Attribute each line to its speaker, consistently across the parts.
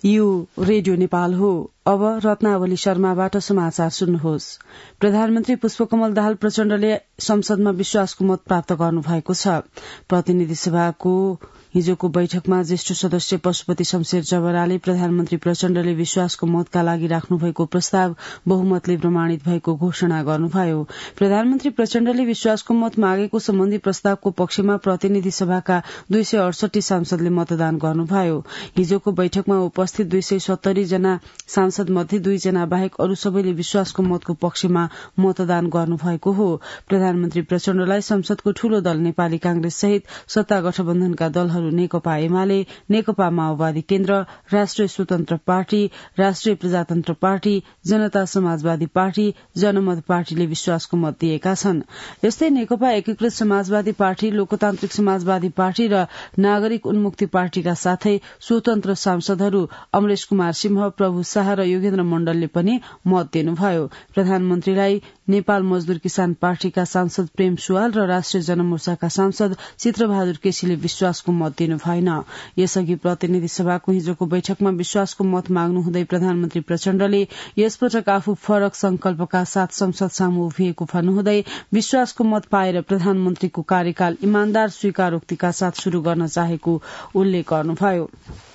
Speaker 1: यो रेडियो नेपाल हो। अब रत्नावली शर्माबाट समाचार सुन्नुहोस्। प्रधानमन्त्री पुष्पकमल दाहाल प्रचण्डले संसदमा विश्वासको मत प्राप्त गर्नुभएको छ। प्रतिनिधि सभाको हिजोको बैठकमा ज्येष्ठ सदस्य पशुपति शमशेर जवराले प्रधानमन्त्री प्रचण्डले विश्वासको मतका लागि राख्नुभएको प्रस्ताव बहुमतले प्रमाणित भएको घोषणा गर्नुभयो। प्रधानमन्त्री प्रचण्डले विश्वासको मत मागेको सम्बन्धी प्रस्तावको पक्षमा प्रतिनिधि सभाका 268 सांसदले मतदान गर्नुभयो। हिजोको बैठकमा उपस्थित 270 जना सांसद मध्ये 2 जना बाहेक अरू सबैले विश्वासको मतको पक्षमा मतदान गर्नुभएको हो। प्रधानमन्त्री प्रचण्डलाई संसदको ठूलो दल नेपाली कांग्रेस सहित सत्ता गठबन्धनका दलहरू नेकपा एमाले, नेकपा माओवादी केन्द्र, राष्ट्रिय स्वतन्त्र पार्टी, राष्ट्रिय प्रजातन्त्र पार्टी, जनता समाजवादी पार्टी, जनमत पार्टीले विश्वासको मत दिएका छन्। यस्तै नेकपा एकीकृत समाजवादी पार्टी, लोकतान्त्रिक समाजवादी पार्टी र नागरिक उन्मुक्ति पार्टीका साथै स्वतन्त्र सांसदहरू अमरेश कुमार सिंह, प्रभु शाह र योगेन्द्र मण्डलले पनि मत दिनुभयो। प्रधानमन्त्रीलाई नेपाल मजदूर किसान पार्टीका सांसद प्रेम सुवाल र राष्ट्रिय जनमोर्चाका सांसद चित्रबहादुर केसीले विश्वासको मत दिनु भएन। यसअघि प्रतिनिधि सभाको हिजोको बैठकमा विश्वासको मत माग्नुहुँदै प्रधानमन्त्री प्रचण्डले यसपटक आफू फरक संकल्पका साथ संसद सामु उभिएको भन्नुहुँदै विश्वासको मत पाएर प्रधानमन्त्रीको कार्यकाल इमानदार स्वीकारोक्तिका साथ शुरू गर्न चाहेको उल्लेख गर्नुभयो।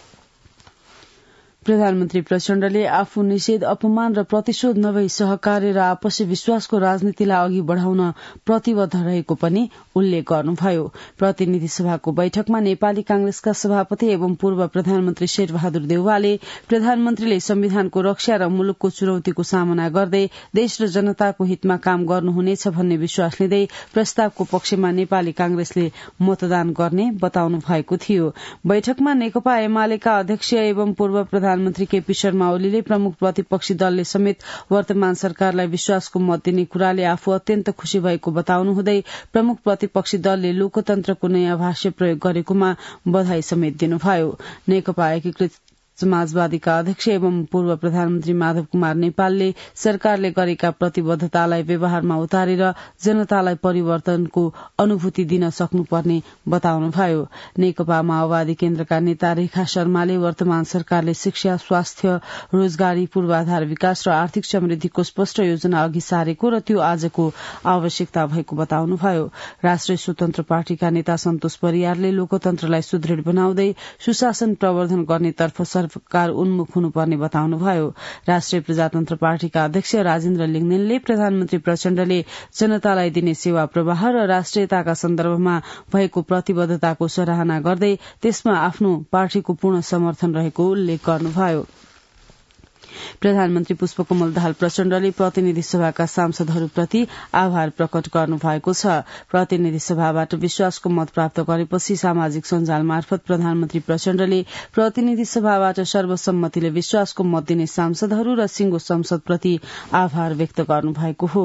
Speaker 1: प्रधानमन्त्री प्रचण्डले आफू निषेध, अपमान र प्रतिशोध नभई सहकार्य र आपसी विश्वासको राजनीतिलाई अघि बढ़ाउन प्रतिबद्ध रहेको पनि उल्लेख गर्नुभयो। प्रतिनिधि सभाको बैठकमा नेपाली कांग्रेसका सभापति एवं पूर्व प्रधानमन्त्री शेरबहादुर देउवाले प्रधानमन्त्रीले संविधानको रक्षा र मुलुकको चुनौतीको सामना गर्दै देश र जनताको हितमा काम गर्नुहुनेछ भन्ने विश्वास लिँदै प्रस्तावको पक्षमा नेपाली कांग्रेसले मतदान गर्ने बताउनु भएको थियो। बैठकमा नेकपा एमालेका अध्यक्ष एवं पूर्व प्रधानमन्त्री केपी शर्मा ओलीले प्रमुख प्रतिपक्षी दलले समेत वर्तमान सरकारलाई विश्वासको मत दिने कुराले आफू अत्यन्त खुशी भएको बताउनुहुँदै प्रमुख प्रतिपक्षी दलले लोकतन्त्रको नयाँ भाष्य प्रयोग गरेकोमा बधाई समेत दिनुभयो। नेकपा एकीकृत समाजवादीका अध्यक्ष एवं पूर्व प्रधानमन्त्री माधव कुमार नेपालले सरकारले गरेका प्रतिबद्धतालाई व्यवहारमा उतारेर जनतालाई परिवर्तनको अनुभूति दिन सक्नुपर्ने बताउनुभयो। नेकपा माओवादी केन्द्रका नेता रेखा शर्माले वर्तमान सरकारले शिक्षा, स्वास्थ्य, रोजगारी, पूर्वाधार विकास र आर्थिक समृद्धिको स्पष्ट योजना अघि सारेको र त्यो आजको आवश्यकता भएको बताउनुभयो। राष्ट्रिय स्वतन्त्र पार्टीका नेता सन्तोष परियारले लोकतन्त्रलाई सुदृढ़ बनाउँदै सुशासन प्रवर्धन गर्नेतर्फ सरकार उन्मुख हुनुपर्ने बताउनुभयो। राष्ट्रिय प्रजातन्त्र पार्टीका अध्यक्ष राजेन्द्र लिङ्गदेनले प्रधानमन्त्री प्रचण्डले जनतालाई दिने सेवा प्रवाह र राष्ट्रियताका सन्दर्भमा भएको प्रतिबद्धताको सराहना गर्दै त्यसमा आफ्नो पार्टीको पूर्ण समर्थन रहेको उल्लेख गर्नुभयो। प्रधानमन्त्री पुष्पकमल दाहाल प्रचण्डले प्रतिनिधि सभाका सांसदहरूप्रति आभार प्रकट गर्नुभएको छ। प्रतिनिधि सभाबाट विश्वासको मत प्राप्त गरेपछि सामाजिक सञ्जाल मार्फत प्रधानमन्त्री प्रचण्डले प्रतिनिधि सभाबाट सर्वसम्मतिले विश्वासको मत दिने सांसदहरू र सिंगो संसदप्रति आभार व्यक्त गर्नुभएको हो।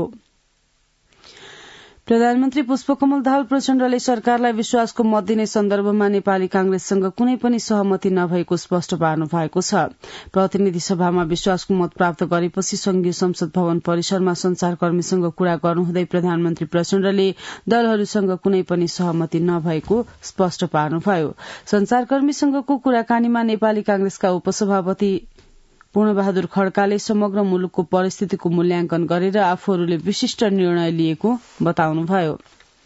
Speaker 1: प्रधानमन्त्री पुष्पकमल दाहाल प्रचण्डले सरकारलाई विश्वासको मत दिने सन्दर्भमा नेपाली कांग्रेससँग कुनै पनि सहमति नभएको स्पष्ट पार्नु भएको छ। प्रतिनिधि सभामा विश्वासको मत प्राप्त गरेपछि संघीय संसद भवन परिसरमा संचारकर्मीसँग कुरा गर्नुहुँदै प्रधानमन्त्री प्रचण्डले दलहरूसँग कुनै पनि सहमति नभएको स्पष्ट पार्नुभयो। संचारकर्मीसँगको कुराकानीमा नेपाली कांग्रेसका उपसभापति पूर्णबहादुर खड्काले समग्र मुलुकको परिस्थितिको मूल्याङ्कन गरेर आफूहरूले विशिष्ट निर्णय लिएको बताउनुभयो।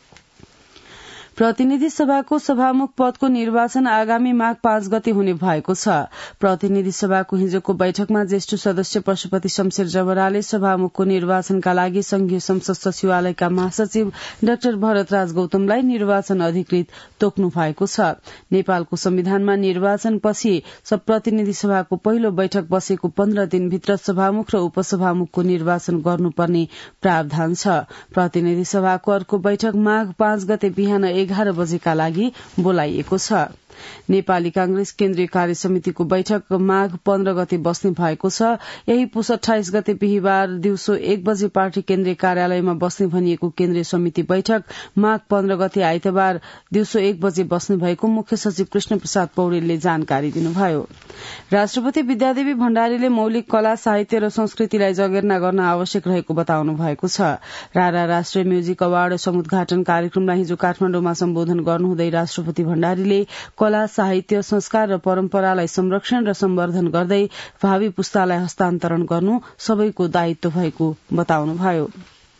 Speaker 1: प्रतिनिधि सभाको सभामुख पदको निर्वाचन आगामी माघ 5 गते हुने भएको छ। प्रतिनिधि सभाको हिजोको बैठकमा ज्येष्ठ सदस्य पशुपति शमशेर जवराले सभामुखको निर्वाचनका लागि संघीय संसद सचिवालयका महासचिव डाक्टर भरतराज गौतमलाई निर्वाचन अधिकृत तोक्नु भएको छ। नेपालको संविधानमा निर्वाचनपछि प्रतिनिधि सभाको पहिलो बैठक बसेको 15 दिनभित्र सभामुख र उपसभामुखको निर्वाचन गर्नुपर्ने प्रावधान छ। प्रतिनिधि सभाको अर्को बैठक माघ 5 गते बिहान 11 बजेका लागि बोलाइएको छ। नेपाली कांग्रेस केन्द्रीय कार्य समितिको बैठक माघ 15 गते बस्ने भएको छ। यही पुस 28 गते बिहिबार दिउँसो 1 बजे पार्टी केन्द्रीय कार्यालयमा बस्ने भनिएको केन्द्रीय समिति बैठक माघ 15 गते आइतबार दिउँसो 1 बजे बस्ने भएको मुख्य सचिव कृष्ण प्रसाद पौडेलले जानकारी दिनुभयो। राष्ट्रपति विद्यादेवी भण्डारीले मौलिक कला, साहित्य र संस्कृतिलाई जगेर्ना गर्न आवश्यक रहेको बताउनु भएको छ। रारा राष्ट्रिय म्युजिक अवार्ड समुद्घाटन कार्यक्रमलाई हिजो काठमाडौँमा सम्बोधन गर्नुहुँदै राष्ट्रपति भण्डारीले कला, साहित्य, संस्कार र परम्परालाई संरक्षण र सम्वर्धन गर्दै भावी पुस्तालाई हस्तान्तरण गर्नु सबैको दायित्व भएको बताउनुभयो।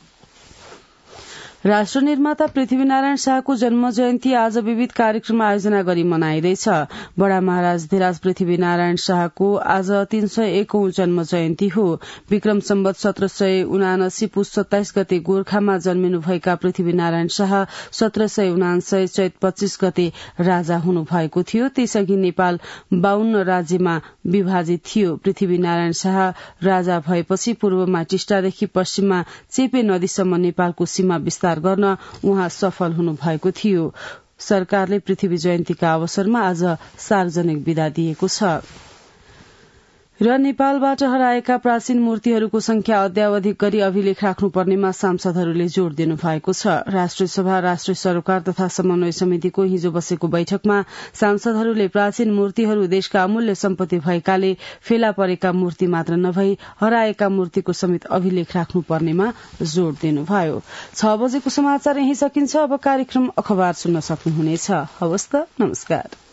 Speaker 1: राष्ट्र निर्माता पृथ्वीनारायण शाहको जन्म जयन्ती आज विविध कार्यक्रम आयोजना गरी मनाइँदैछ। बडा महाराज धिराज पृथ्वीनारायण शाहको आज 301औं जन्म जयन्ती हो। विक्रम सम्वत 1779 पुष 27 गते गोर्खामा जन्मिनुभएका पृथ्वीनारायण शाह 1779 चैत 25 गते राजा हुनुभएको थियो। त्यसअघि नेपाल 52 राज्यमा विभाजित थियो। पृथ्वीनारायण शाह राजा भएपछि पूर्वमा टिस्टादेखि पश्चिममा चेपे नदीसम्म नेपालको सीमा विस्तार गर्न उहाँ सफल हुनुभएको थियो। सरकारले पृथ्वी जयन्तीका अवसरमा आज सार्वजनिक विदा दिएको छ। र नेपालबाट हराएका प्राचीन मूर्तिहरूको संख्या अद्यावधिक गरी अभिलेख राख्नुपर्नेमा सांसदहरूले जोड़ दिनु भएको छ। राष्ट्रिय सभा, राष्ट्रिय सरोकार तथा समन्वय समितिको हिजो बसेको बैठकमा सांसदहरूले प्राचीन मूर्तिहरू देशका अमूल्य सम्पत्ति भएकाले फेला परेका मूर्ति मात्र नभई हराएका मूर्तिको समेत अभिलेख राख्नुपर्नेमा जोड़ दिनुभयो। 6 बजेको समाचार यही सकिन्छ। अब कार्यक्रम अखबार सुन्न सक्नुहुनेछ। हवस् त, नमस्कार।